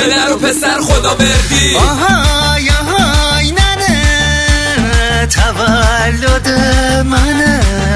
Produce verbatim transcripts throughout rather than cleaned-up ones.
پدر و پسر خدا بردی. آهای آهای ننه تولد منه.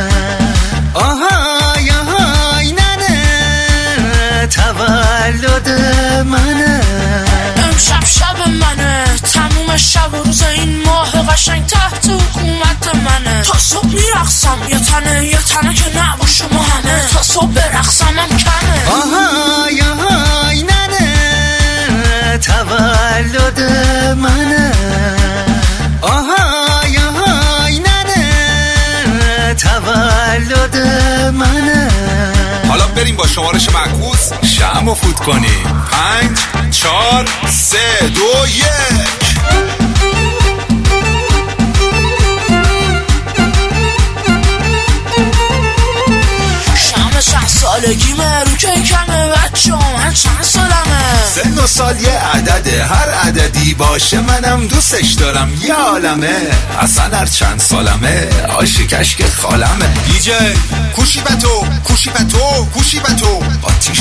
آهای آهای ننه تولد منه. امشب شب منه، تموم شب و روز این ماه قشنگ تحت حکومت منه. تا صبح میرقصم یه تنه یه تنه که نه با شما همه. تا صبح برقصم هم کمه. آهای آهای ننه تولد منه. آهای آهای ننه تولد منه. حالا بریم با شمارش معکوس شمع و فوت کنیم. پنج چهار سه دو یک. چند سالگیمه رو که کمه بچه من چند سالمه. سن و سال یه عدده، هر عددی باشه منم دوستش دارم یه عالمه. اصلا هر چند سالمه عاشقش که خالمه. دیجی کوشی بتو کوشی بتو کوشی بتو با